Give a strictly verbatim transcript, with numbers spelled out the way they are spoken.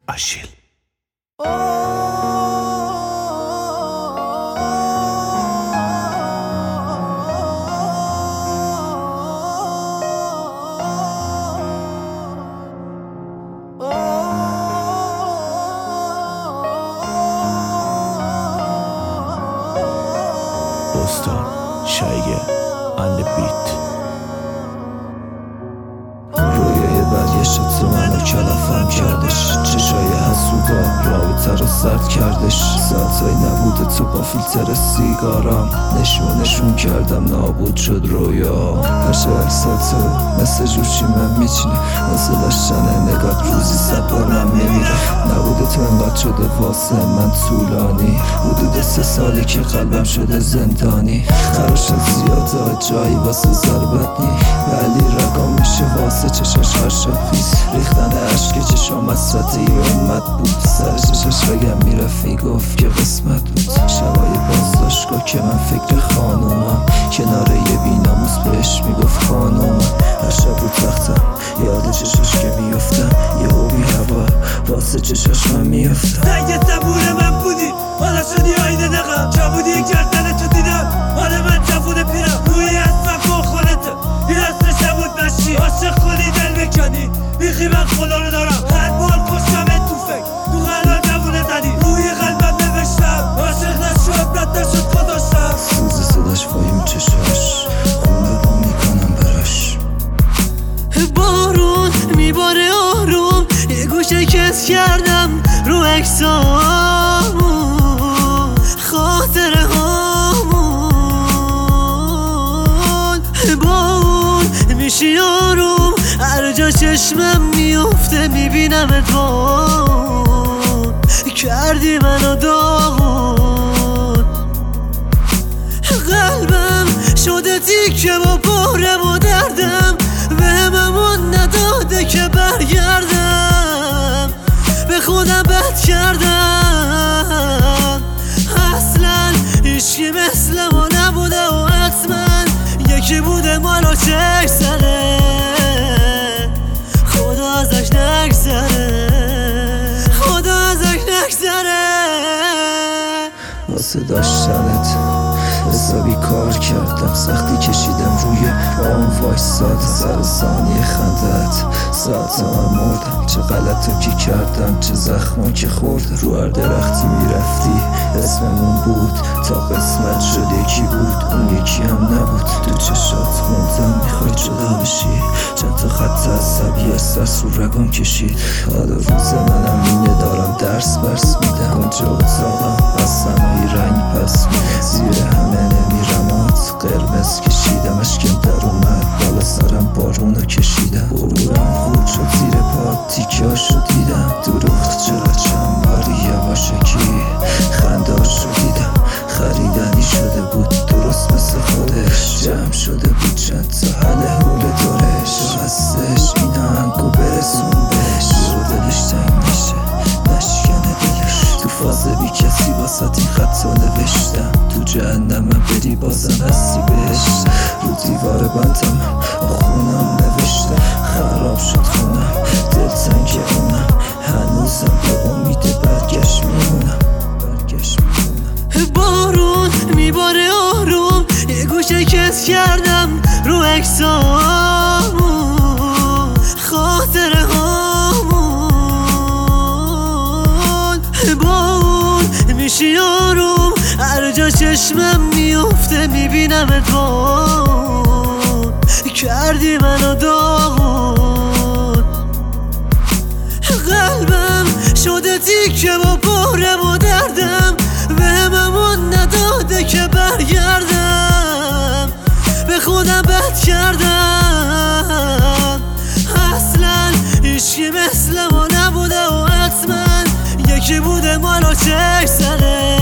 آشیل. بوستون شایگه and the beat. رویای برگشت تو منو کلافم کردش، چشای حسودا رابطه رو سرد کردش. ساعتای نبوده تو با فیلتر سیگارم نشونشون کردم نابود شد رویا. هرچه اکساتو مثل جوشی من میچینه واسه داشتن نگات روزی سبارم میمیره. نبوده تو انقدر شده واسه من طولانی، حدود سه سالی که قلبم شده زندانی. خراشت زیاده جایی واسه ضربت نی، ولی رقم میشه واسه چشاش هر شب پیس. ریختن عشق چشام مسرتی اومد بود، سر چشاش بگم میرفی گفت که قسمت بود. شبای بازداشتگاه که من فکر خانومم، کنار یه بیناموس بهش میگفت خانومم. هر شب رو تختم یاد چشاش که میفتم، یه بی هوا واسه چشاش من میفتم. تنگ زبور من بودی حالا شدی آینه نقم، چابودی گردن تو دیدم حالا من جوون پیرم. روی اسمم با خودته این اصلش نبود مشی، عاشق کنی دل بکنی بیخی من خدا رو دارم. هر بار کشتم تو فکر تو قلبم جوونه زدی، روی قلبم نوشتم عاشق نشو عبرت نشد خداشتم. سوز صداش فایم چشاش خونه با میکنم براش. بارون میباره آروم، یه گوشه کس کردم رو اکسامون، خاطره هامون. با اون میشی آروم، هر جا چشمم میفته میبینم اتوان، کردی منو داغون. قلبم شده تیکه با بارم و دردم، به هممون نداده که برگردم. به خودم بد کردم، اصلا هیچکی مثل ما نبوده و حتما یکی بوده ما رو چک زده، خدا ازش نگذره، خدا ازش نگذره. واسه داشتنت حسابی کار کردم، سختی کشیدم روی پام وایساد سر ثانیه خندت. ساعت من مردم، چه غلطا که کردم، چه زخما که خوردم. رو هر درختی میرفتی اسممون بود، تا قسمت شد یکی بود اون یکی هم نبود. تو چشات خوندم میخوای جدا بشی، چند تا خط عصبی از سر سو رگام کشید. حالا روز منم اینه دارم درس برس میدم، اونجا اتاقم از سمایی رنگ پس میدم. زیر همه نمیرمات قرمز کشیدم، اشکم در اومد بالا سرم بارونو کشیدم. غرورم خورد شد زیر پا تیکاشو دیدم، دروغ چرا چند باری یواشکی خنداشو دیدم. خریدنی شده بود درست مثل خودش، جمع شده بود چند تا حل حول دورش. هستش این آهنگو برسون بهش، رو دلش تنگ نشه نشکنه دلش. تو فاز بی کسی واسه این خط رو نوشتم، تو جهنم بری بازم هستی بهش. رو دیوار بندم خونم نوشتم، خراب شد خونم دل تنگ اونم، هنوزم به امید برگشت میمونم، برگشت میمونم. بارون میباره آروم، یه گوشه کس کردم رو اکسامون، خاطره هامون. با اون میشی آروم، هر جا چشمم میفته میبینم اتوان، کردی منو داغون. قلبم شده تیکه با بارم و دردم، به هممون نداده که برگردم. به خودم بد کردم، اصلا هیچکی مثل ما نبوده و حتما یکی بوده ما رو چک زده.